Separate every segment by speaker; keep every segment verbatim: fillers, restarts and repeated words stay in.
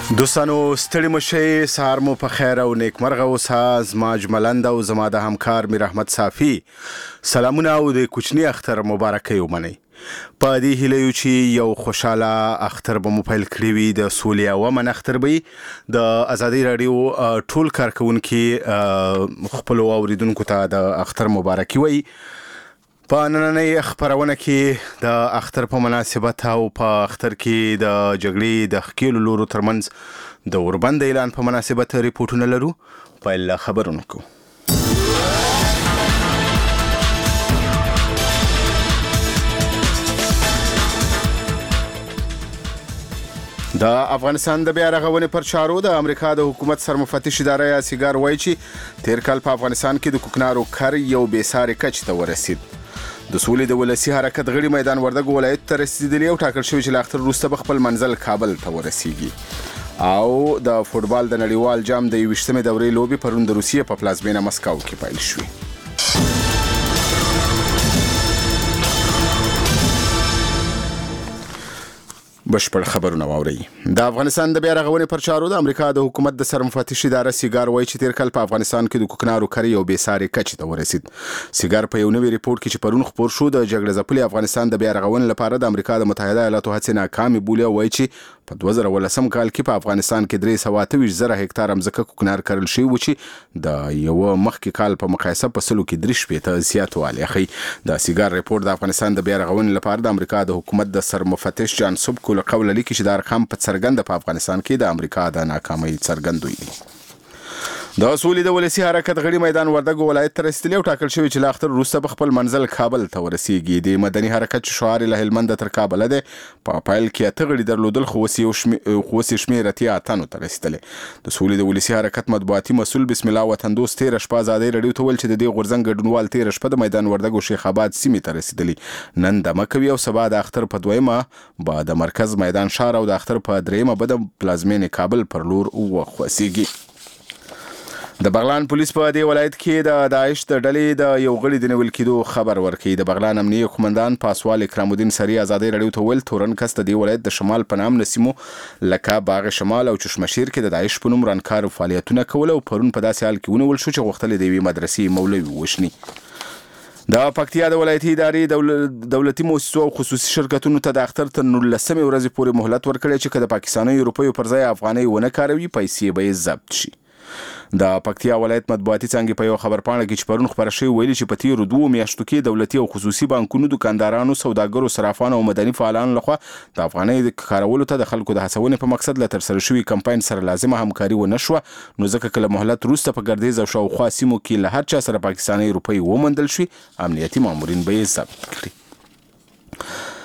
Speaker 1: دوستانو ستړي مشه سهار مو په خیر او نیکمرغه اوسه. زما اجملند او زما د همکار میر احمد صافی سلامونه او د کوچنی اختر مبارکي ومنئ. په دې هیله یو چې یو خوشاله اختر به مو پیل کړی وي، د سولې او امن اختر به د ازادي رادیو ټول کارکونکي خپل اوریدونکو ته د اختر مبارکي وي. په نننۍ خبرونه کې د اختر په مناسبت او په اختر کې د جګړې د ښکېلو لورو ترمنځ د اوربند اعلان په مناسبت ریپورټونه لرو. پیل خبرونه کوو. د افغانستان د بیا رغونې پر چارو د امریکا د حکومت سرمفتش اداره یا سیګار وایي چې تیر کال په افغانستان کې د کوکنارو کر یو بېساري کچ ته ورسید. د سولې د ولسی حرکت غړي میدان وردګ ولایت ته رسیدلی او ټاکل شوی چې له اختر وروسته به خپل منزل کابل ته ورسیږي. او د فوټبال د نړیوال جام د یوویشتمې دورې لوبې پرون د روسیې په پلازمینه مسکو کې پیل شوې. بشپړ خبرونه واورئ. د افغانستان د بیا رغونې پر چارو د امریکا د حکومت د سرمفتش اداره سیګار وایي چې تیر کال په افغانستان کې د کوکنارو کر یو بېساري کچ ته ورسید. سیګار په یو نوي ریپورت کې چې پرون خپور شو د جګړه ځپلي افغانستان د بیا رغونې لپاره د امریکا د متحده ایالاتو هڅې ناکامې بولي او وایي چې په دوه زره ولسم کال کې په افغانستان کې درې سوه اته ویشت زره هکتاره مځکه کوکنار کرل شوي و چې د یو مخکې کال په مقایسه په سلو کې درې شپېته زیاتوالی ښیي. د سیګار ریپورت د افغانستان د بیا رغونې لپاره د امریکا د حکومت د سرمفتش جان سوبکو له قوله لیکي چې دا رقم په څرګنده په افغانستان کې د امریکا د ناکامۍ څرګندوي دي. د سولې د ولسی حرکت غړي میدان وردګ ولایت ته رسیدلی او ټاکل شوی چې له اختر وروسته به خپل منزل کابل ته ورسیږي. د مدني حرکت شعار له هلمند تر کابل دی. په پایل کې اته غړي درلودل خو اوس شمېر اتیا اتنو ته رسیدلی. د سولې د ولسی حرکت مطبوعاتي مسؤل بسم الله وطن دوست تېره شپه ازادۍ راډیو ته ویل چې د دې غورځنګ ګډونوال تېره شپه د میدان وردګ او شیخ آباد سیمې ته رسیدلی. نن دمه کوي او سبا د اختر په دویمه به د مرکز میدان ښار او د اختر په دریمه به د پلازمینې کابل پر لور وخوځېږي. د بغلان پولیس په دې ولایت کې د داعش د ډلې د یو غړي د نیول کېدو خبر ورکوي. د بغلان امنیه قومندان پاسوال اکرام الدین سری ازادۍ راډیو ته ویل تورن کس د دې ولایت د شمال په نام نسیمو لکه باغ شمال او چشمشیر کې د داعش په نوم رانکارو فعالیتونه کول او پرون په داسې حال کې ونیول شو چې غوښتل د یوې مدرسې مولوي وشني. د پکتیا د ولایتي ادارې دولتي مؤسسو او خصوصي شرکتونو ته د اختر تر نولسمې ورځې پورې مهلت ورکړی چې که د پاکستاني روپیو پر ځای افغانۍ ونه کاروي پیسې به یې ضبط شي. د پکتیا ولایت مطبوعاتي څانګې په یو خبرپاڼه کې چې پرون خپره شوې ویلي چې په تیرو دوو میاشتو کې دولتي او خصوصي بانکونو دکاندارانو سوداګرو صرافانو او مدني فعالانو لخوا د افغانۍ د کارولو ته د خلکو د هڅونې په مقصد له ترسره شوي کمپاین سره لازمه همکاري ونه شوه. نو ځکه که له مهلت وروسته په ګردیز او شاوخوا سیمو کې له هر چا سره پاکستاني روپۍ وموندل شي امنیتي مامورین به یې ضبط کړي.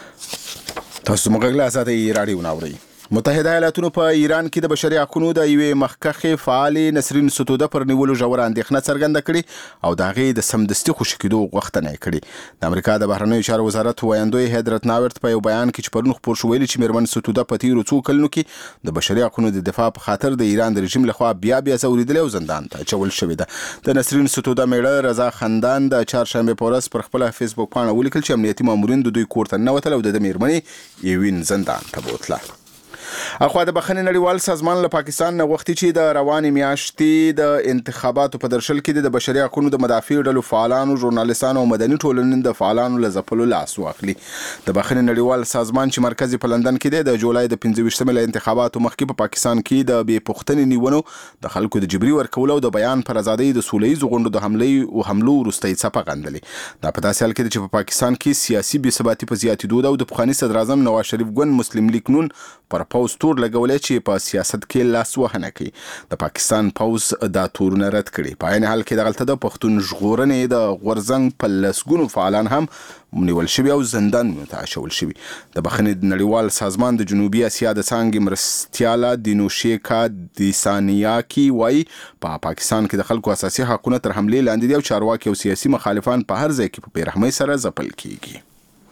Speaker 1: تاسو زموږ غږ له ازادۍ راډیو نه اورئ. متحده ایالاتونو په ایران کې د بشري حقونو د یوې مخکښې فعالې نسرین ستوده پر نیولو ژوره اندېښنه څرګنده کړې او د هغې د سمدستي خوشي کېدو غوښتنه یې کړې. د امریکا د بهرنیو چارو وزارت ویاندوی هیدرت ناورت په یو بیان کې چې پرون خپور شو ویلي چې میرمن ستوده په تیرو څو کلونو کې د بشري حقونو د دفاع په خاطر د ایران د رژیم لخوا بیا بیا ځورېدلې او زندان ته اچول شوې ده. د نسرین ستوده میړه رضا خندان د چهارشنبې په ورځ پر خپله فیسبوک پاڼه ولیکل چې امنیتي مامورین د دوی کور ته ننوتل او د ده میرمنې یوین زندان ته بوتله. اخوا د بخښنې نړیوال سازمان له پاکستان نه غوښتي چې د روانې میاشتې د انتخاباتو په درشل کې د بشري حقونو د مدافع ډلو فعالانو ژورنالیستانو او مدني ټولنې د فعالانو له ځپلو لاس واخلي. د بخښنې نړیوال سازمان چې مرکز په لندن کې دی د جولای د پنځه ویشتمې له انتخاباتو مخکې په پاکستان کې د بې پوښتنې نیونو د خلکو د جبري ورکولو او د بیان پر ازادۍ د سوله ییزو غونډو د حملې او حملو وروستۍ څپه غندلې. دا په داسې حال کې ده چې په پاکستان کې سیاسي بې ثباتي په زیاتېدو ده او د پخواني صدراعظم نواز شریف ګوند مسلم لیگ نون پر پوز تور لګولی چې په سیاست کې لاس وهنه کوي. د پاکستان پوز دا تورونه رد کړي. په عین حال کې دغلته د پښتون ژغورنې د غورځنګ په لسګونو فعالان هم نیول شوي او زندانونو ته اچول شوي. د بخښنې نړیوال سازمان د جنوبي اسیا د څانګې مرستیاله دینوشیکا دیسانیاکي وایي په پاکستان کې د خلکو اساسي حقونه تر حملې لاندې دي او چارواکي او سیاسي مخالفان په هر ځای کې په بېرحمۍ سره ځپل کیږي.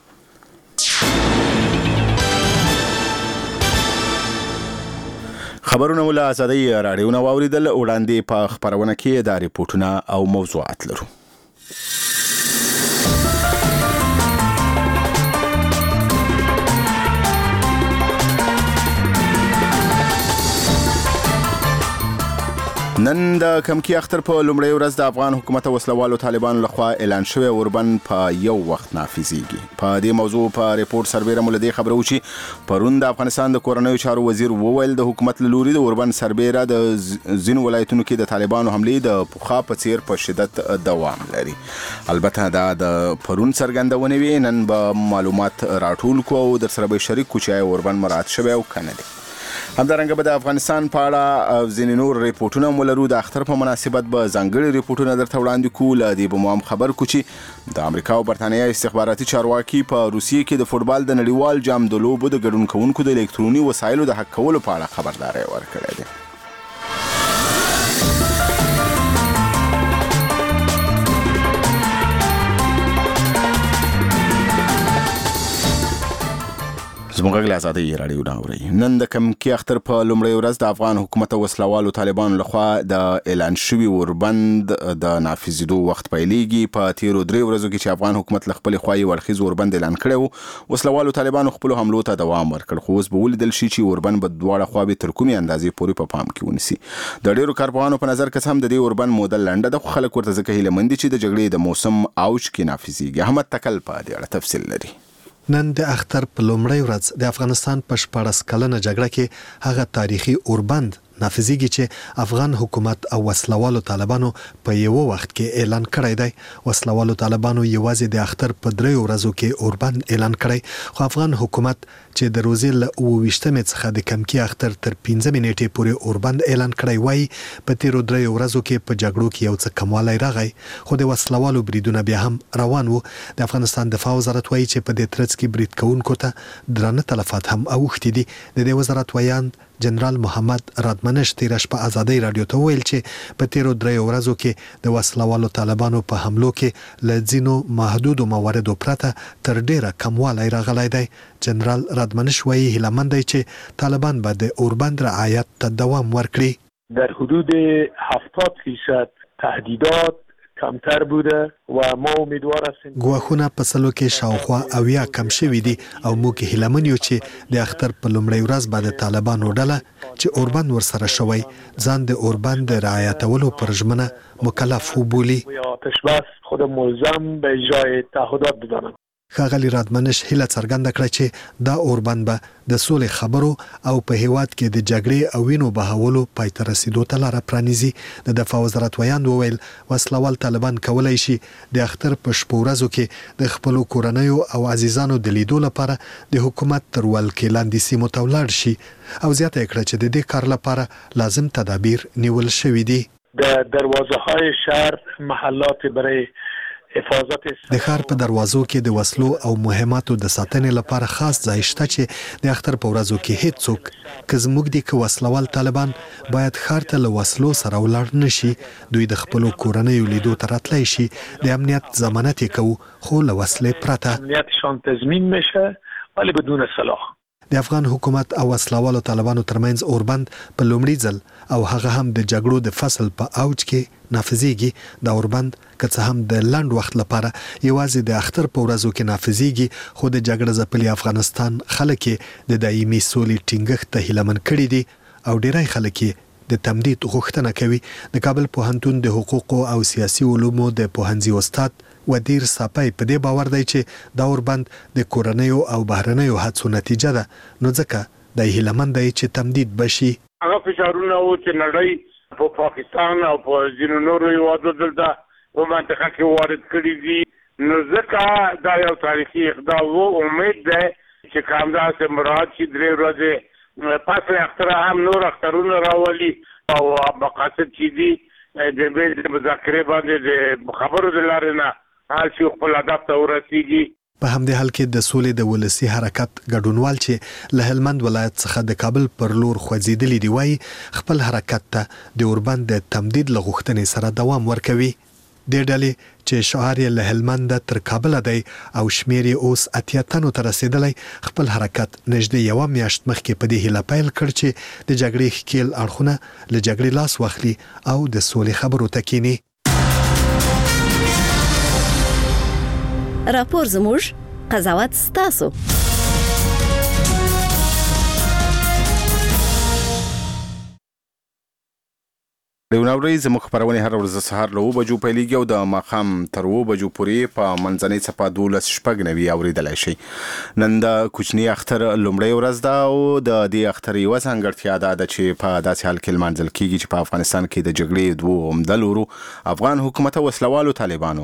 Speaker 1: خبرونه مو له ازادۍ راډیو نه واورېدل. وړاندې په خپرونه کې دا ریپورټونه او موضوعات لرو. نن د کمکی اختر په لومړۍ ورځ د افغان حکومت او وسلوالو طالبانو لخوا اعلان شوی اوربند په یو وخت نافذیږي. په دې موضوع په ریپورت سربیره مولدي خبرو چې پرون د افغانستان د کورنیو چارو وزیر وویل د حکومت له لوري د اوربند سربیره د ځینو ولایتونو کې د طالبانو حملې د پوخا په څیر په شدت دوام لري. البته دا د پرون څرګندونه وی نن به معلومات راټول کو او در سره به شریک کو چې اوربند مراد شوی او کنه دي. همدارنګه به د افغانستان په اړه ځینې نور ریپورتونه مولرو د اختر په مناسبت به ځانګړي ریپورتونه درته وړاندې کوو. له دې به مو هم خبر کو چې د امریکا او برتانیا استخباراتي چارواکي په روسیې کې د فوټبال د نړیوال جام د لوبو د ګډون کوونکو د الکتروني وسایلو د حق کولو په اړه خبرداری ورکړې ده. زموږ غږ آزادي رادیو ناوري. نن د کمکی اختر په لومړۍ ورځ د افغان حکومت او وسلوالو طالبانو لخوا د اعلان شوی اوربند د نافذیدو وخت پیلېږي. په تیرو درې ورځو کې چې افغان حکومت له خپل خوایي ورخیز اوربند اعلان کړو، وسلوالو طالبانو خپل حملو ته دوام ورکړ، خو اوس به ولیدل شي چې اوربند به دواړه خواوې تر کومې اندازې پورې په پام کې ونیسي. د ډیرو کارپوهانو په نظر که هم د دې اوربند موده لنډه ده، خو خلک ورته ځکه هیله مند دي چې د جګړې د موسم اوج کې نافذیږي. احمد تکل په دې اړه تفصیل لري.
Speaker 2: نن د اختر په لومړۍ ورځ د افغانستان په شپاړس کلنه جګړه کې هغه تاریخي اوربند نافذیږي چې افغان حکومت او وسلوالو طالبانو په یو وخت کې اعلان کړی دی. وسلوالو طالبانو یوازې د اختر په دریو ورځو کې اوربند اعلان کړی، خو افغان حکومت چې د روزي له اوویشتمې څخه د کمکی اختر تر پنځمې نیټې پورې اوربند اعلان کړی وای، په تیرو دریو ورځو کې په جګړو کې یو څه کموالی راغی، خو د وسلوالو بریدونه بیا هم روان وو. د افغانستان دفاع وزارت وایي چې په دې ترڅ کې برید کوونکو ته درانه تلفات هم اوښتي دي. د دې وزارت ویاند جنرال محمد رادمنش تیره شپه آزادي رادیو ته ویل چې په تیرو دریو ورځو کې د وسلوالو طالبانو په حملو کې له ځینو محدودو مواردو پرته تر ډیره کموالی راغلی دی. جنرال رادمنش وایي هیلهمند دی چې طالبان به د اوربند رعایت ته دوام ورکړي.
Speaker 3: در حدود هفتاد فیصد تهدیدات کمتر بوده و ما امیدوار هستیم.
Speaker 2: ګواښونه په سلو کې شاوخوا اویا کم شوي دي او موږ هیلهمن یو چې د اختر په لومړۍ ورځ به د طالبانو ډله چې اوربند ورسره شوی ځان د اوربند د رعایتولو پر ژمنه مکلف وبولي.
Speaker 3: آتش بس خود ملزم به اجرای تعهدات بدانند.
Speaker 2: ښاغلي رادمنش هیله څرګنده کړه چې دا اوربند به د سولې خبرو او په هیواد کې د جګړې او وینو بهولو پای ته رسیدو ته لاره پرانیزي. د دفاع وزارت ویاند وویل وسلوال طالبان کولی شي د اختر په شپو ورځو کې د خپلو کورنیو او عزیزانو د لیدو لپاره د حکومت تر ولکې لاندې سیمو ته ولاړ شي، او زیاته یې کړه چې د دې کار لپاره لازم تدابیر نیول شوي دي.
Speaker 3: د دروازه های شهر محلات برای
Speaker 2: د ښار په دروازو کې د وسلو او مهماتو د ساتنې لپاره خاص ځای شته چې د اختر په ورځو کې هیڅوک که زموږ دي که وسلوال طالبان باید ښار ته له وسلو سره ولاړ نشي. دوی د خپلو کورنیو لیدو ته راتلی شي. د امنیت ضمانت یې کوو خو له وسلې پرته.
Speaker 3: امنیتشان تضمین میشه ولی بدون سلاح.
Speaker 2: د افغان حکومت او وسلوالو طالبانو ترمنځ اوربند په لومړي ځل او هغه هم د جګړو د فصل په اوج کې نافذیږي. د اوربند که څه هم د لنډ وخت لپاره یوازې د اختر په ورځو کې نافذیږي، خو د جګړه ځپلي افغانستان خلک د دایمي سولې ټینګښت ته هیلهمن کړي دي او ډیری خلک د تمدید غوښتنه کوي. د کابل پوهنتون د حقوقو او سیاسي علومو د پوهنځي استاد ودیر ساپای په دې باور دی چې دا اوربند د کورنیو او بهرنیو هڅو نتیجه ده، نو ځکه د هیلهمند دی چې تمدید بشي.
Speaker 4: هغه فشارونه و چې نړۍ په پاکستان او په ځینو نورو هیوادو دلته په منطقه کې وارد کړي دي، نو ځکه دا یو تاریخي اقدام و. امید ده چې که همداسې مراعات شي درې ورځې پس له اختره هم نور اخترونه راولي او مقاصد چې دي د بیل مذاکرې باندې د خبرو د لارې نه حال شي خپل هدف ته ورسیږي.
Speaker 2: په همدې حال کې د سولې د ولسي حرکت ګډونوال چې له هلمند ولایت څخه د کابل پر لور خوځېدلي دي وایي خپل حرکت ته د اوربند د تمدید له غوښتنې سره دوام ورکوي. دې ډلې چې شعار یې له هلمند تر کابل دی او شمیر یې اوس اتیا تنو ته رسېدلی، خپل حرکت نږدې یوه میاشت مخکې په دې هیله پیل کړ چې د جګړې ښکیل اړخونه له جګړې لاس واخلي او د سولې خبرو ته کیني.
Speaker 5: راپور زموږ، قضاوت ستاسو.
Speaker 1: ریوناوري زموږ خبرونه هر ورځ سهار له اوه بجو پیلېږي او د ماښام تر اوه بجو پورې په منځنۍ څپه دولس شپږ نوي اورېدلی شئ. نن د کوچني اختر لومړۍ ورځ ده او د دې اختر یوه ځانګړتیا دا ده چې په داسې حال کې لمانځل کېږي چې په افغانستان کې د جګړې دوو عمده لورو افغان حکومت او وسلوالو طالبانو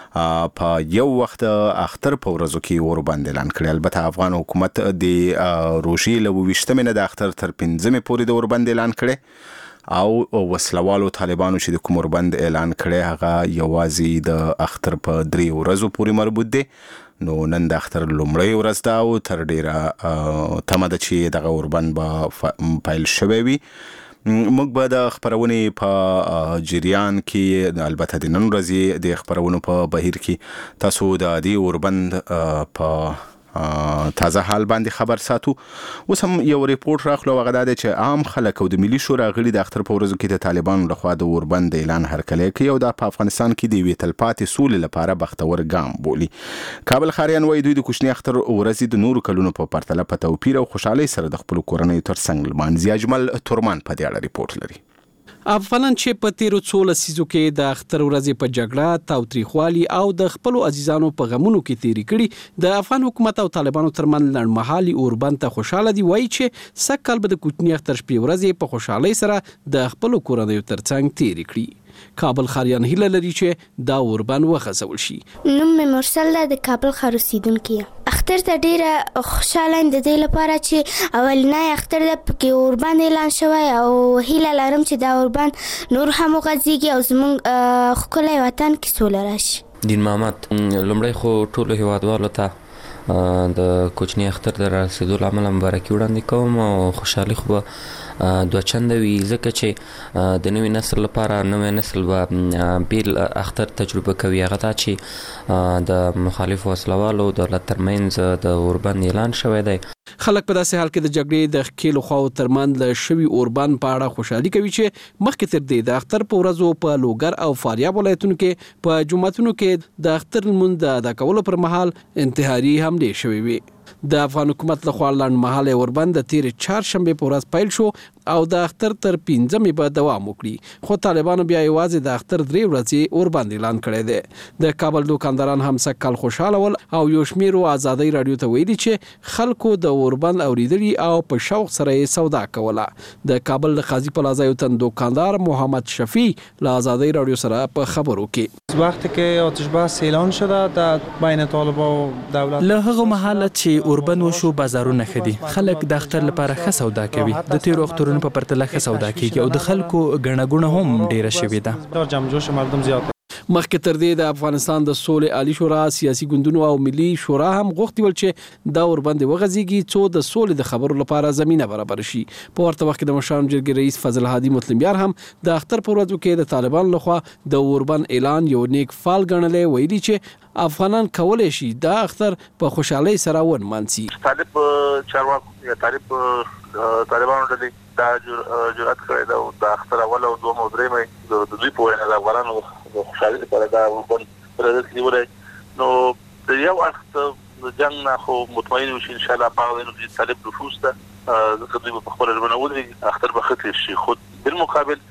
Speaker 1: په یو وخت اختر په ورځو کې اوربند اعلان کړی. البته افغان حکومت د روژې له اوه ویشتمې نه د اختر تر پنځمې پورې د اوربند اعلان کړی او وسلوالو طالبانو چې د کوم اوربند اعلان کړی هغه یوازې د اختر په درې ورځو پورې مربوط دی. نو نن د اختر لومړۍ ورځ ده او تر ډیره تمه ده چې دغه اوربند به پیل شوی وي. موږ به د خبرونې په جریان کې البته د نن ورځې د خبرونو په بهیر کې تاسو د دې اوربند په تازه حال باندې خبر ساتو. اوس هم یو ریپورت راغلو هغه دا دی چې عام خلک او د ملي شورا غړي د اختر په ورځو کې د طالبانو لخوا د اوربند اعلان هرکلی کوي او دا په افغانستان کې د یوې تلپاتې سولې لپاره بختور ګام بولي. کابل ښاریان وایي دوی د کوچني اختر ورځې د نورو کلونو په پرتله په توپیر او خوشحالۍ سره د خپلو کورنیو ترڅنګ لمانځي. اجمل تورمان په دې اړه ریپورت لري.
Speaker 6: افغانان چې په تیرو څو لسیزو کې د اختر ورځې په جګړه تاوتریخوالي او د خپلو عزیزانو په غمونو کې تیری کړي د افغان حکومت او طالبانو ترمنځ لړمحالي اوربند ته خوشاله دي. وایي چې سږ کال به د کوچني اختر شپې ورځې په خوشحالۍ سره د خپلو کورنیو ترڅنګ تیری کړي. کابل ښاریان هیله لري چې دا اوربند وخځول شي.
Speaker 7: نوم مې مرسل ده، د کابل ښار اوسیدونکې یم. اختر ته ډیره خوشحاله یم د دې لپاره چې اولنی اختر ده پکې اوربند اعلان شوی او هیله لرم چې دا اوربند نور هم وغځېږي او زموږ ښکلی وطن کې سوله راشي.
Speaker 8: دین محمد، لومړی خو ټولو هیوادوالو ته د کوچني اختر د رارسېدو له امله مبارکي وړاندې کوم او خوشحالي خو به دوه چنده وي ځکه چې د نوي نسل لپاره نوی نسل به بیل اختر تجربه کوي. هغه دا چې د مخالفو وسلوالو دولت ترمنځ د اوربند اعلان شوی دی.
Speaker 6: خلک په داسې حال کې د جګړې د ښکېلو خواو ترمنځ له شوي اوربند په اړه خوشحالي کوي چې مخکې تر دې د اختر په ورځو په لوګر او فاریاب ولایتونو کې په جوماتونو کې د اختر لمونځ د ادا کولو پر مهال انتحاري حملې شوې وي. د افغان حکومت لخوا لنډمهاله اوربند د تیرې چهارشنبې په ورځ پیل شو او د اختر تر پنځمې به دوام وکړي. خو طالبانو بیا یوازې د اختر درې ورځې اوربند اعلان کړی دی. د کابل دوکانداران هم سږ کال خوشحاله ول او یو شمېرو ازادۍ راډیو ته ویلي چې خلکو د اوربند اوریدلي او په شوق سره یې سودا کوله. د کابل د قاضي پلازا یو تن دوکاندار محمد شفیع له ازادۍ راډیو سره په خبرو کې
Speaker 9: وقتی که آتش بس اعلان شده در بین طالبان و دولت
Speaker 10: له هغه مهاله چې اوربند وشو بازارونه خدي خلک د اختر لپاره ښه سودا کوي. د تیرو اخترونو په پرتله ښه سودا کیږي او د خلکو ګڼه ګوڼه هم ډیره شوې ده.
Speaker 9: جمع جوش مردم زیات.
Speaker 6: مخکې تر دې د افغانستان د سولې عالی شورا سیاسي ګوندونو او ملي شورا هم غوښتي ول چې دا اوربند وغځېږي څو د سولې د خبرو لپاره زمينه برابر شي. په ورته وخت کې د مشرانو جرګې رئیس فضل هادي مطلبیار هم د اختر په ورځو کې د طالبانو لخوا د اوربند اعلان یو نیک فال ګڼلی. ویلي چې افغانان کولی شي دا اختر په خوشحالۍ سره ونمانځي.
Speaker 11: طالب چارواکو یا طالب طالبانو ډلې دا جرأت کړی ده او د اختر اول او دوم او درېیم د دوی په وینا د افغانانو د خوشحالۍ لپاره دا اوربند پرېږدي نیولی. نو د یو وخت د جنګ نه خو مطمئن یو چې انشاءالله په هغه ځایونو کې طالب نفوذ ده ځکه دوی به په خپله ژمنه ودرېږي اختر به ښه تېر شي. خو بالمقابل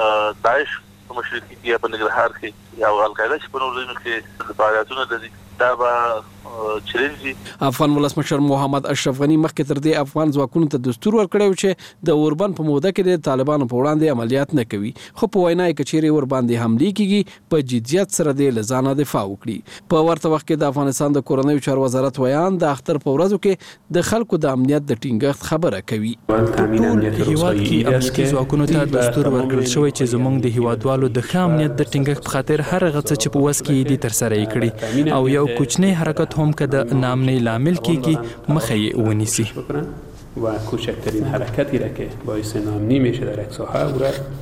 Speaker 11: داعش په مشرقي کې یا په ننګرهار کې یا القاعده چې په نورو ځایونو کې فعالیتونه لري دا به چیلنج.
Speaker 6: افغان ولسمشر محمد اشرف غنی مخکې تر دې افغان ځواکونو ته دستور ورکړی و چې د اوربند په موده کې د طالبانو په وړاندې عملیات نه کوي. خو په وینا یې که چیرې ورباندې حملې کیږي په جدیت سره د له ځانه دفاع وکړي. په ورته وخت کې د افغانستان د کورنیو چارو وزارت ویان د اختر په ورځو کې د خلکو د امنیت د ټینګښت خبره کوي.
Speaker 10: ټول هیواد کې امنیتي ځواکونو ته دستور ورکړل شوی چې زموږ د هیوادوالو د ښه امنیت د ټینګښت په خاطر هر هغه څه چې په وس کې دي ترسره یې کړي او یو کوچنی حرکت هم که د ناامنۍ لامل کیږي مخه یې ونیسي.
Speaker 12: و کوچکترین حرکتی را که باعث ناامنی میشه در یک ساحه او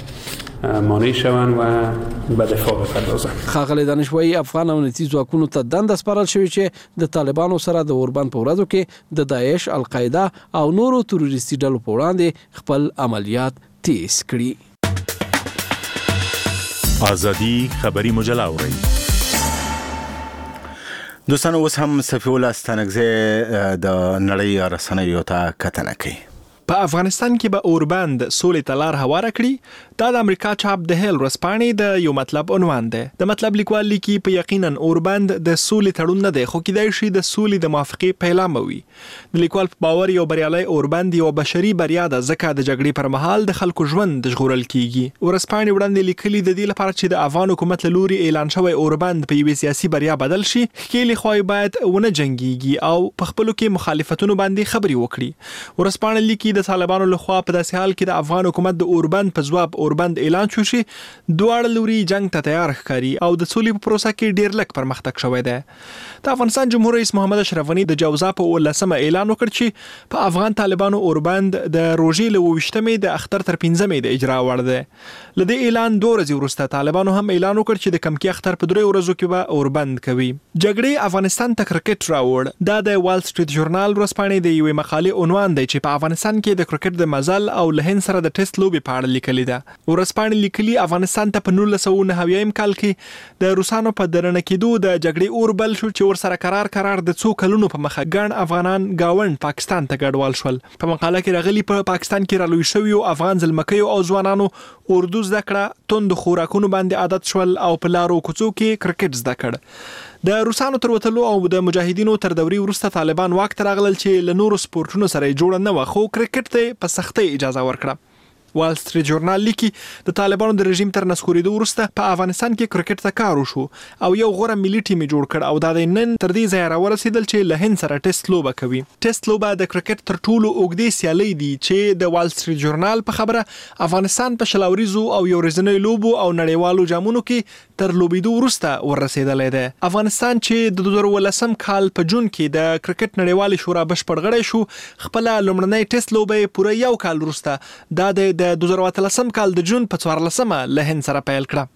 Speaker 12: را مانع شوند و به دفاع بپردازند.
Speaker 6: ښاغلی دانشوایي افغان امنیتي ځواکونو ته دنده سپارل شوې چې د طالبانو سره د اوربند په ورځو کې د داعش، القاعده او نورو تروریستي ډلو په وړاندې خپل عملیات تیز کړي.
Speaker 13: آزادی خبری مجله اورئ.
Speaker 1: دوستانو اوس هم صفی الله ستانکزی د نړۍ رسنیو ته کتنه کوي.
Speaker 2: په افغانستان کې به اوربند سولې ته لار هواره کړي. دا د امریکا چاپ د هیل ورځپاڼې د یو مطلب عنوان دی. د مطلب لیکوال لیکي په یقینا اوربند د سولې تړون نه دی، خو کېدای شي د سولې د موافقې پیلامه وي. د لیکوال په باور یو بریالی اوربند یو بشري بریا ده، ځکه د جګړې پر مهال د خلکو ژوند ژغورل کیږي. ورځپاڼې وړاندې لیکلي د دې لپاره چې د افغان حکومت له لوري اعلان شوی اوربند په یوې سیاسي بریا بدل شي، ښکېلې خواوې باید ونه جنګیږي او په خپلو کې مخالفتونو باندې خبرې وکړي. ورځپاڼه لیکي د طالبانو لخوا په داسې حال کې د افغان حکومت د اوربند په ځواب اوربند اعلان شو شي، دواړه لوري جنگ ته تیار ښکاري او د سولې په پروسه کې ډیر لږ پرمختګ شوی دی. د افغانستان جمهور رئیس محمد اشرف غني د جوزا په ولسمه اعلان وکړ چې په افغان طالبانو اوربند د روژې له اوویشتمې د اختر تر پنځمې د اجرا وړ دی. له دې اعلان دوه ورځې وروسته طالبانو هم اعلان وکړ چې د کمکی اختر په درې ورځو کې به اوربند کوي. جګړې افغانستان ته کرکټ راوړ. دا د وال سټریټ ژورنال ورځپاڼې د یوې مقالې عنوان دی چې په افغانستان کې د کرکټ د مزل او له هند سره د ټیسټ لوبې په اړه لیکلې ده. ورځپاڼې لیکلي افغانستان ته په نولس سوه نهه اویایم کال کې د روسانو په درنه کېدو د جګړې اور بل شو چې ورسره قرار قرار د څو کلونو په مخه ګڼ افغانان گاوند پاکستان ته ګډوال شول. په مقاله کې راغلي په پاکستان کې رالوی شوي افغان زلمکیو او ځوانانو اردو زده کړه، توند خوراکونو باندې عادت شول او په لارو کوڅو کې کرکټ زده کړ. د روسانو تر وتلو او د مجاهدینو تر دوري وروسته طالبان واک ته راغلل چې له نورو سپورټونو سره یې جوړه نه وه، خو کرکټ ته په سختۍ اجازه ورکړه. وال سټریټ ژورنال لیکي د طالبانو د رژیم تر نسکورېدو وروسته په افغانستان کې کرکټ ته کار وشو او یو غوره ملي ټیم جوړ کړ او دا د نن تر دې ځایه راورسېدل چې له هند سره ټیسټ لوبه کوي. ټیسټ لوبه د کرکټ تر ټولو اوږدې سیالۍ دي چې د وال سټریټ ژورنال په خبره افغانستان په شلاوریزو او یو ورځنیو لوبو او نړیوالو جامونو کې تر لوبېدو وروسته ورسېدلی دی. افغانستان چې د دوه زره ولسم کال په جون کې د کرکټ نړیوالې شورا بشپړ غړی شو، خپله لومړنۍ ټیسټ لوبه یې پوره یو کال وروسته دا د دوه زره اتلسم کال د جون په څوارلسمه له هند سره پیل کړه.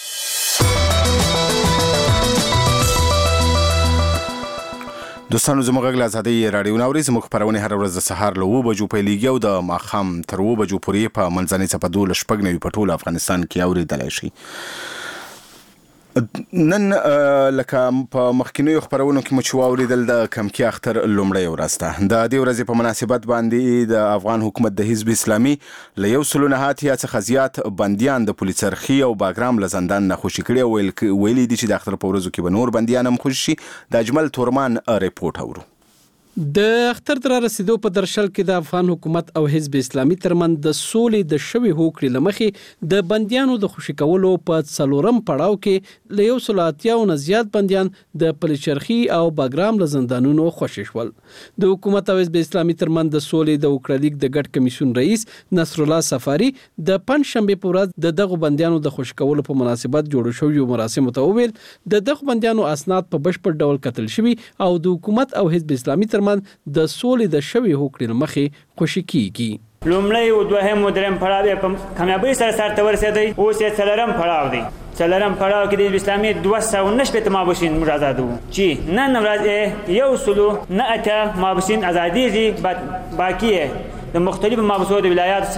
Speaker 1: دوستانو زموږ غږ له ازادۍ راډیو ناوري. زموږ خپرونې هره ورځ د سهار له اوه بجو پیلېږي او د ماښام تر اوه بجو پورې په منځنۍ څپه دولس شپږ نوي په ټول افغانستان کې اورېدلی شي. نن لکه په مخکینیو خبرونو کې مو چې واوریدل د کمکی اختر لومړۍ ورځ ده. د دې ورځې په مناسبت باندې د افغان حکومت د حزب اسلامي له یو سلو نه اتیا څخه زیات بندیان د پولیسرخي او باګرام له زندان نه خوشي کړي او ویلي دي چې د اختر په ورځو کې به نور بندیان هم خوشي شي. د اجمل تورمان ریپورت اورو.
Speaker 6: د اختر تر رسیدو په درشل کې د افغان حکومت او حزب اسلامي ترمن د سولې د شوي هوکړې لمخې د بندیانو د خوشي کولو په څلورم پړاو کې له یو سلو اتیاو نه زیات بندیان د پلچرخي او باګرام له زندانونو خوشي شول. د حکومت او حزب اسلامي ترمن د سولې د وکړلیک د ګډ کمیسیون رئیس نصر الله سفاری د پنځشنبه په ورځ د دغه بندیانو د خوشي کولو په مناسبت جوړ شوی مراسم ته وویل د دغه بندیانو اسناد په بشپړ ډول کتل شوی او د حکومت او حزب اسلامي ترمن د سولې د شوي هوکړې مخې خوشي کیږي.
Speaker 14: لومړی او دوهم او دریم پړاو په کامیابۍ سره سرته ورسېدی، اوس یې څلورم پړاو دی. څلورم پړاو کې د حزب اسلامي دوه سوه نه شپېته مابوسین موږ آزادوو چې نن ورځ یو سلو نه اتیا مابوسین ازادېږي، باقي یې د مختلفو مابوسو د ولایاتو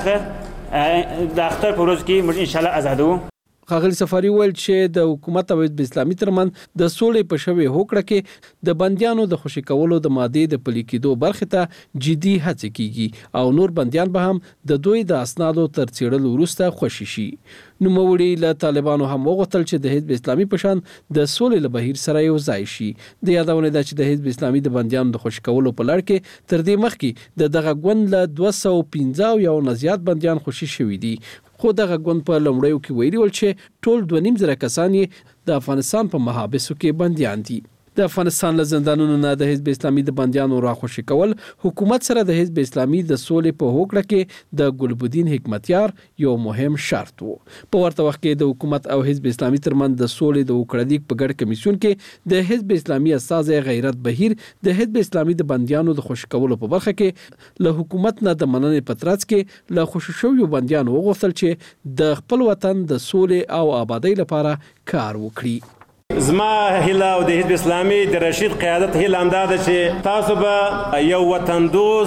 Speaker 14: څخه د اختر په ورځ کې موږ انشاءالله آزادوو.
Speaker 6: ښاغلي سفاري وویل چې د حکومت او حزب اسلامي ترمن د سولې په شوي هوکړه کې د بندیانو د خوشي کولو د مادې د پلي کېدو برخې ته جدي هڅې کیږي او نور بندیان به هم د دوی د اسنادو تر څېړلو وروسته خوشي شي. نوموړي له طالبانو هم وغوښتل چې د حزب اسلامي په شان د سولې له بهیر سره یو ځای شي. د یادونې ده چې د حزب اسلامي د بندیانو د خوشي کولو په لړ کې تر دې مخکې د دغه ګوند له دوه سوه پنځه اویا نه زیات بندیان خوشي شوي دي، خو دغه ګوند په لومړیو کې ویلي ول چې ټول دوه نیم زره کسان یې د افغانستان په محابسو کې بندیان دي. د افغانستان له زندانونو نه د حزب اسلامي د بندیانو راخوشي کول حکومت سره د حزب اسلامي د سولې په هوکړه کې د ګلبدین حکمتیار یو مهم شرط وو. په ورته وخت کې د حکومت او حزب اسلامي ترمن د سولې د وکړلیک په ګډ کمیسیون کې د حزب اسلامي استازی غیرت بهیر د حزب اسلامي د بندیانو د خوشي کولو په برخه کې له حکومت نه د مننې په ترڅ کې له خوشي شویو بندیانو وغوښتل چې د خپل وطن د سولې او آبادۍ لپاره کار وکړي.
Speaker 15: زما هیله او د حزب اسلامي د رشید قیادت هیله همدا ده چې تاسو به یو وطن دوست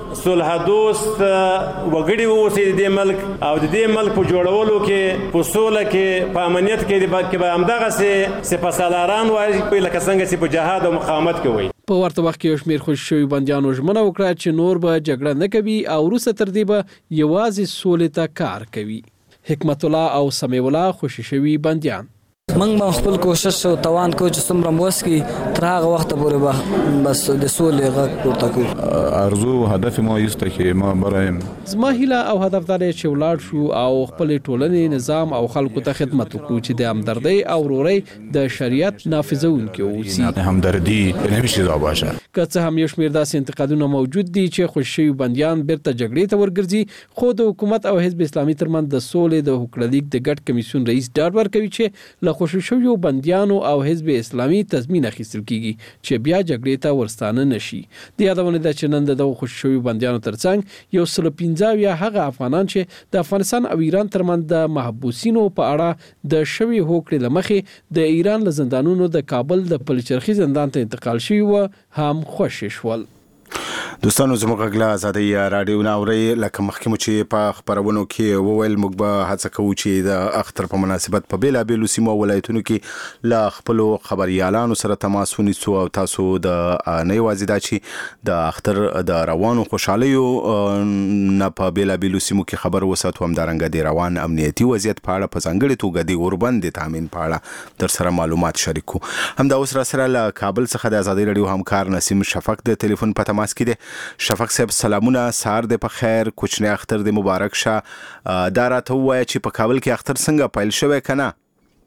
Speaker 15: صلح دوست وګړي اوسي د دې ملک او د دې ملک په جوړولو کې په سوله کې په امنیت کې به همدغه سي سپاسالاران وایي لکه څنګه چې په جهاد او مقاومت کې وایي.
Speaker 6: په ورته وخت کې شمیر خوشی شوی بندیانو ژمنه وکړه چې نور به جګړه نه کوي او وروسته تر دې به یوازې سولې ته کار کوي. حکمت الله او سمیع الله خوشی شوی بندیان
Speaker 16: موږ به خپل کوشش او توان کو چې څومره موس کی تر هغه وخت پورې به بس د سولې غږ پورته کوو.
Speaker 17: ارزو هدف ما یسته کې ما برایم
Speaker 6: زما هیله او هدف دا دی چې ولاړ شو او خپل ټولنې نظام او خلکو ته خدمت وکړو چې د همدردۍ او ورورۍ د شریعت نافذونکي اوسي.
Speaker 17: همدردي نمیشه دا باشه.
Speaker 6: که څه هم یو شمېر داسې انتقادونه موجود دي چې خوشي بندیان بیرته جګړې ته ورګرځي، خو د حکومت او حزب اسلامي ترمنځ د سولې د هوکړه لیک د ګډ کمیسیون رئیس ډاډ ورکوي چې له خوشي شویو بندیانو او حزب اسلامي تضمین اخیستل کیږي چې بیا جګړې ته ورستانه نشي. د یادونه ده چې نن دغه خوشي شویو بندیانو ترڅنګ یو سل پنځه یا هغه افغانان چې د افغانستان او ایران ترمنځ د محبوسینو په اړه د شوی هوکړې لمخې د ایران له زندانونو د کابل د پلچرخي زندان ته انتقال شوی و هم خوشی شول.
Speaker 1: دوستانو زموږ غږ له ازادۍ راډیو نه اورئ. لکه مخکې مو چې په خپرونو کې وویل، موږ به هڅه کوو چې د اختر په مناسبت په بېلابېلو سیمو او ولایتونو کې له خپلو خبریالانو سره تماس ونیسو او تاسو د نه یوازې دا چې د اختر د روانو خوشحالیو نه په بېلابېلو سیمو کې خبر وساتو، همدارنګه د روان امنیتي وضعیت په اړه په ځانګړې توګه د اوربند د تامین په اړه در سره معلومات شریکو. همدا اوس را سره له کابل څخه د ازادۍ راډیو همکار نسیم شفق د ټلیفون په تماس کې دی. شفق صاحب سلامونه، سهار دې په خیر، کوچنی اختر دې مبارک شه. دا راته ووایه چې په کابل کې اختر څنګه پیل شوی که نه؟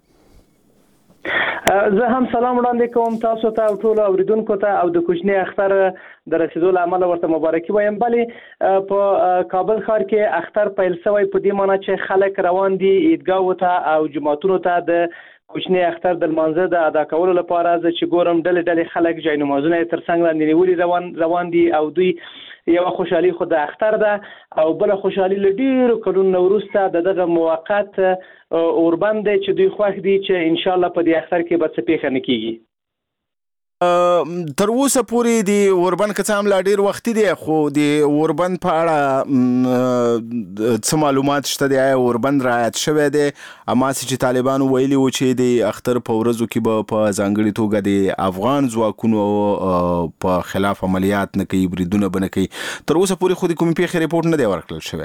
Speaker 18: زه هم سلام وړاندې کوم تاسو ته او ټولو اوریدونکو ته او د کوچني اختر د رسیدو له امله ورته مبارکي وایم. بلې په کابل ښار کې اختر پیل شوی په دې معنی چې خلک روان دي عیدګاهو ته او جوماتونو ته د کوچنی اختر د لمانځه د ادا کولو لپاره. زه چې ګورم ډلې ډلې خلک جای نمازونه یې تر څنګ لاندې نیولي روان روان دي او دوی یوه خوشحالي خو د اختر ده او بله خوشحالي له ډېرو کلونو نه وروسته د دغه موقت اوربند دی چې دوی خوښ دي چې انشاءالله په دې اختر کې به څه پیښه نه کیږي.
Speaker 1: تر اوسه پورې د اوربند که څه هم لا ډېر وختي دی، خو د اوربند په اړه څه معلومات شته دی؟ آیا اوربند رعایت شوی دی؟ هماسې چې طالبانو ویلي و چې د اختر په ورځو کې به په ځانګړې توګه د افغان ځواکونو په خلاف عملیات نه کوي، بریدونه به نه کوي. تر اوسه پورې خو د کومې پیښې ریپورټ نه دی ورکړل شوی.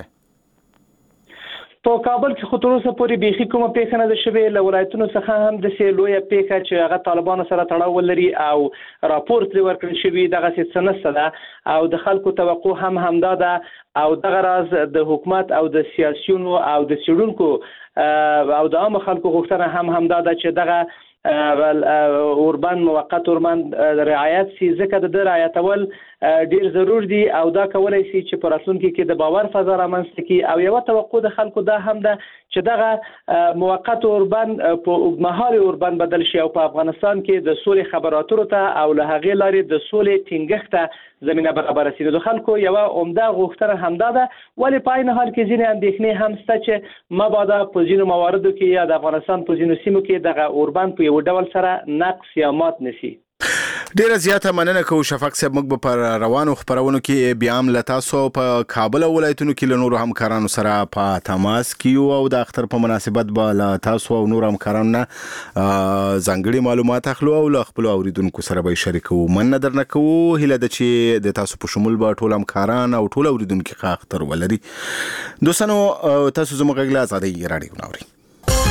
Speaker 18: په کابل کې خو تر اوسه پورې بیخي کومه پیښه نه ده شوې. له ولایتونو څخه هم داسې لویه پیښه چې هغه طالبانو سره تړاو ولري او راپور ترې ورکړل شوي دغسې څه نشته ده او د خلکو توقع هم همدا ده او دغه راز د حکومت او د سیاسیونو او د څېړونکو او د عامو خلکو غوښتنه هم همدا ده چې دغه اوربند موقت اوربند رعایت سي، ځکه د ده رعایتول ډیر ضرور دي او دا کولای شي چې په راتلونکي کې د باور فضا رامنځته کړي. او یوه توقع د خلکو دا هم ده چې دغه موقت اوربند په اوږدمهالي اوربند بدل شي او په افغانستان کې د سولې خبرو اترو ته او له هغې لارې د سولې ټینګښت ته زمینه برابره شي. د خلکو یوه عمده غوښتنه همدا ده، ولې په عین حال کې ځینې اندېښنې هم شته چې مبادا په ځینو مواردو کې یا د افغانستان په ځینو سیمو کې دغه اوربند په یو ډول سره نقص یا مات نشي.
Speaker 1: ډیره زیاته مننه کوو شفق صاحب. موږ به پر روانو خبرونو کې بیا هم له تاسو په کابل او ولایتونو کې له نورو همکارانو سره په تماس کې او د اختر په مناسبت به له تاسو او نورو همکارانو نه ځانګړي معلومات اخلو او له خپلو اوریدونکو سره به یې شریکوو. مننه درنه کوو. هیله ده چې د تاسو په شمول به ټول همکاران او ټول اوریدونکي ښه اختر ولري. دوستانو تاسو زموږ غږ له ازادۍ راډیو نه اورئ.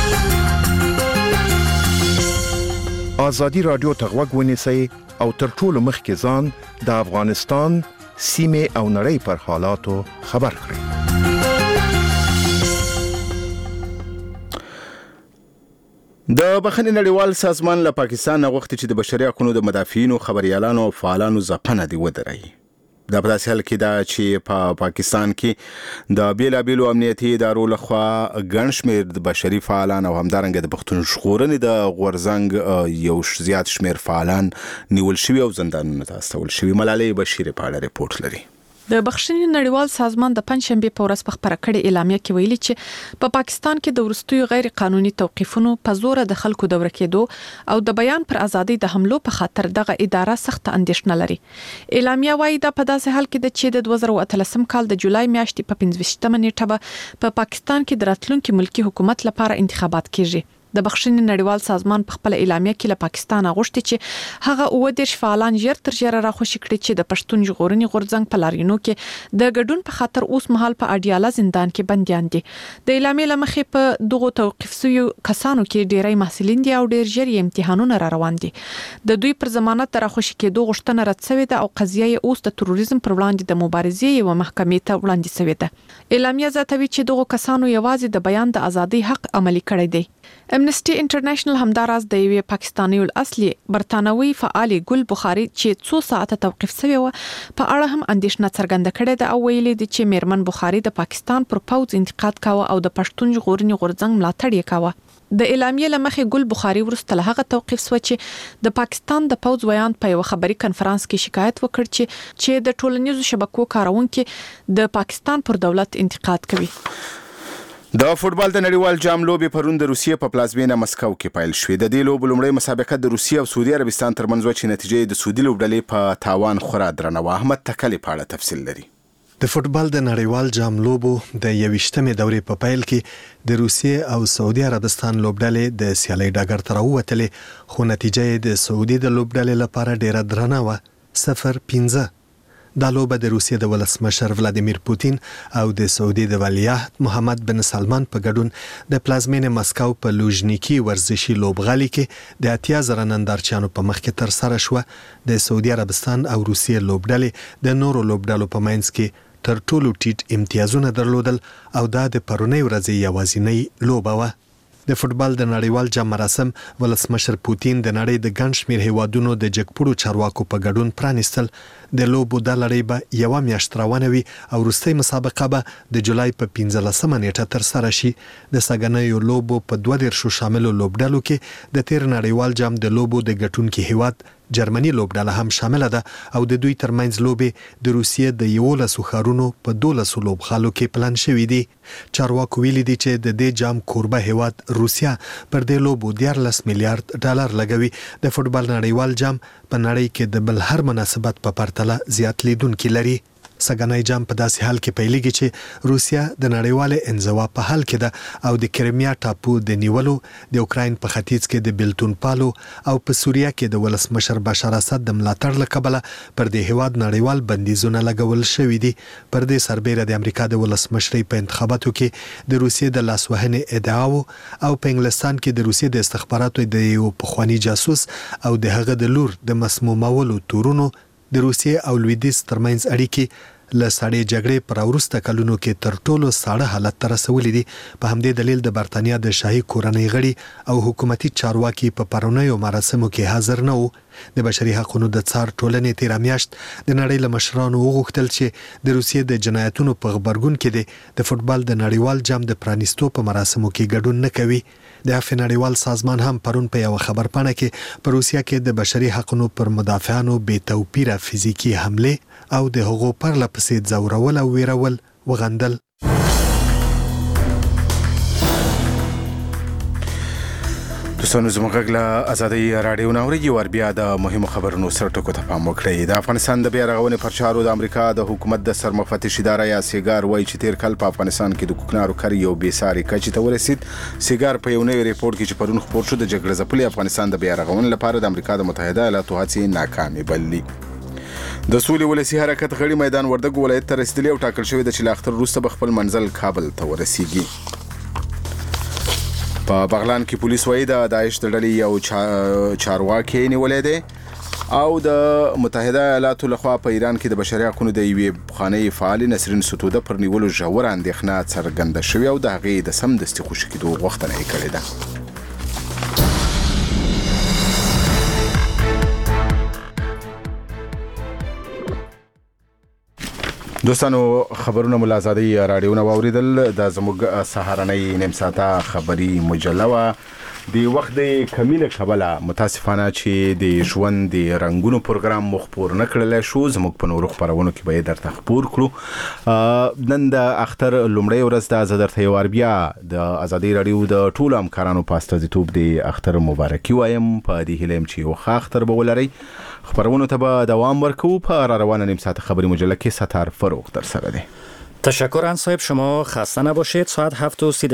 Speaker 19: ازادي راډیو ته غوږ ونیسئ او تر ټولو مخکې ځان د افغانستان سیمې او نړۍ پر حالاتو خبر کړئ.
Speaker 1: د بخښنې نړیوال سازمان له پاکستان نه غوښتي چې د بشري حقوقو د مدافعینو، خبریالانو او فعالانو ځپنه دې ودروي. دا په داسې حال کې ده چې په پا پاکستان کې د بیلابیلو امنیتي ادارو لخوا ګڼ شمېر د بشري فعالان او همدارنګه د پښتون ژغورنې د غورځنګ یو زیات شمېر فعالان نیول شوي او زندانونو ته استول شوي. ملالۍ بشیر په اړه ریپورټ لري.
Speaker 20: د بخښنې نړیوال سازمان د پنځشنبه په ورځ په خبره کړې اعلامیه کې ویلي چې په پاکستان کې د ورستیو غیر قانوني توقیفونو په زور د خلکو د ورکېدو او د بیان پر ازادي د حملو په خاطر دغه اداره سخت اندېښنه لري. اعلامیه وايي دا په داسې حال کې د چې د دوه زره اتلسم کال د جولای میاشتې په پنځه نیټه به په پاکستان کې د راتلونکي ملکی حکومت لپاره انتخابات کیږي. د بخښنې نړیوال سازمان په خپل اعلامیه کې له پاکستان غوښتي چې هغه اوه دیرش فعالان ژر تر ژره راخوشي کړي چې د پښتون ژغورنې غورځنګ په لارینو کې د ګډون په خاطر اوس مهال په اډیاله زندان کې بنديان دي. د اعلامیې لمخې په دغه توقيف شوی کسانو کې ډیری محصلین دي او ډیر ژر امتحانونه را روان دي. د دوی پر ضمانت راخوشي کېدو غوښتنه رد شوې ده او قضیه اوس د تروریزم پر وړاندې د مبارزې یو محکمې ته وړاندې شوې ده. اعلامیه زیاتوي چې دغه کسانو یوازې د بیان د ازادي حق عملي کړی دی. امنسټي انټرنیشنل همداراز د یوې پاکستاني الاصلي برتانوي فعال ګل بخاري چې څو ساعته توقيف شوی و په اړه هم اندېښنه څرګنده کړې ده او ویلي دي چې میرمن بخاري د پاکستان پر پوز انتقاد کاوه او د پښتون ژغورنې غورځنګ ملاتړ یې کاوه. د اعلامیې لمخې ګل بخاري ورسته له هغه توقيف شو چې د پاکستان د پوز ویان په یو خبري کنفرانس کې شکایت وکړ چې چې د ټولنیزو شبکو کارونکو د پاکستان پر دولت انتقاد کوي.
Speaker 1: د فوتبال د نړیوال جام لوبې پرون د روسیې په پلازمینه مسکو کې پیل شوې. د دې لوبې لومړی مسابقه د روسیې او سعودي عربستان ترمنځ و چې نتیجې د سعودي لوبډلې په تاوان خورا درنه و. احمد تکلی په اړه تفصیل لري.
Speaker 2: د فوتبال د نړیوال جام لوبو د یویشتمې دورې په پیل کې د روسیې او سعودي عربستان لوبډلې د سیالۍ ډګر ته راووتلې خو نتیجه د سعودي د لوبډلې لپاره ډیره درنه و، صفر پنځه. دا لوبه د روسیې د ولسمشر ولادیمیر پوتین او د سعودي د ولیعهد محمد بن سلمان په ګډون د پلازمینې مسکو په لوژنیکی ورزشي لوبغالي کې د اتیا زره نندارچیانو په مخ کې تر سره شو. د سعودي عربستان او روسیې لوبډلې د نورو لوبډلو په منځ کې تر ټولو ټیټ امتیازونه درلودل او دا د پرونی ورځې یوازینۍ لوبه و. د فوتبال د نړیوال جام مراسم ولسمشر پوتین د نړۍ د ګڼ شمېر هیوادونو د جګپوړو چارواکو په ګډون پرانیستل. د لوبو د لړۍ به یو میاشت روانه وي او وروستۍ مسابقه به د جولای په پنځلسمه نیټه تر سره شي. د سګنیو لوبو په دوه دیرشو شاملو لوبډلو کې د تیر نړیوال جام د لوبو د ګټونکي هیواد جرمني لوبډله هم شامله ده او د دوی ترمنځ لوبې د روسیې د یولسو ښارونو په دولسو لوبغالو کې پلان شوي دي. چارواکو ویلي دي چې د دې جام کوربه هیواد روسیا پر دې لوبو دیارلس میلیارډ ډالر لګوي. د فوتبال نړیوال جام په نړۍ کې د بل هر مناسبت په پرتله زیات لیدونکي لري. سګنای جام په داسې حال کې پیلېږي چې روسیا د نړیوالې انزوا په حال کې ده او د کرمیا ټاپو د نیولو، د اوکراین په ختیځ کې د بیلتون پالو او په سوریه کې د ولسمشر بشار اسد د ملاتړ له کبله پر دې هیواد نړیوال بندیزونه لګول شوي دي. پر دې سربېره د امریکا د ولسمشرۍ په انتخاباتو کې د روسیې د لاسوهنې ادعاو او په انګلستان کې د روسیې د استخباراتو د یو پخوانی جاسوس او د هغه د لور د مسمومولو تورونو د روسیې او لویدیځ ترمنځ اړیکې له سړې جګړې پر وروسته کلونو کې تر ټولو ساړه حالت ته رسولي دي. په همدې دلیل د برتانیا د شاهي کورنۍ غړي او حکومتي چارواکي په پرونیو مراسمو کې حاضر نه وو. د بشري حقوقو د څار ټولنې تیر میاشت د نړۍ له مشرانو وغوښتل چې د روسیې د جنایتونو په غبرګون کې د فوتبال د نړیوال جام د پرانیستو په مراسمو کې ګډون نه کوي. د عفو نړیوال سازمان هم پرون په یو خبرپاڼه کې په روسیا کې د بشري حقوقو پر مدافعانو بې توپیره فزیکی حمله او د هغو پرله پسې ځورول او ویرول وغندل.
Speaker 1: دوستانو زموږ غږ له ازادۍ راډیو نه اورئ. ور بیا د مهمو خبرونو سر ټکو ته پام وکړئ. د افغانستان د بیا رغونې پر چارو د امریکا د حکومت د سرمفتش اداره یا سیګار وایي چې تیر کال په افغانستان کې د کوکنارو کری یو بې ساري کچې ته ورسید. سیګار په یو نوی ریپورت کې چې پرون خپور شو د جګړې ځپلي افغانستان د بیا رغونې لپاره د امریکا د متحده ایالاتو هڅې ناکامې بللي. د سولې ولسی حرکت غړي میدان وردګ ولایت ته رسیدلی او ټاکل شوی د چې له اختر وروسته به خپل منزل کابل ته ورسیږي. په بغلان کې پولیس وایي د داعش د ډلې یو چارواکي نیولې دی او د متحده ایالاتو لخوا په ایران کې د بشري حقوقو د یوې پخوانۍ فعال نسرین ستوده پر نیولو ژوره اندېښنه څرګنده شوې او د هغې د سمدستي خوشي کېدو غوښتنه یې کړې ده. دوستانو خبرونه مل آزادۍ رادیو نو اوریدل د زموږ سهارنۍ نیم ساعته خبری مجله وا دی وخت د کمیله کبله متاسفانه چې د ژوند د رنگونو پروګرام مخپور نکړل شو زموږ په نورو خبرونو کې به درته خبر کړو نن د اختر لومړی ورځ د زدرته یو بیا د آزادۍ رادیو د ټولو همکارانو په استازیتوب د اختر مبارکي وایم په دې هیله چې یو ښه اختر به ولرئ خبرونو ته به دوام ورکو په را روانه نیم ساعت خبری مجله کې ستار فروغ در سره ده.
Speaker 21: تشکر ان صاحب، شما خسته نباشید. ساعت هفت و سی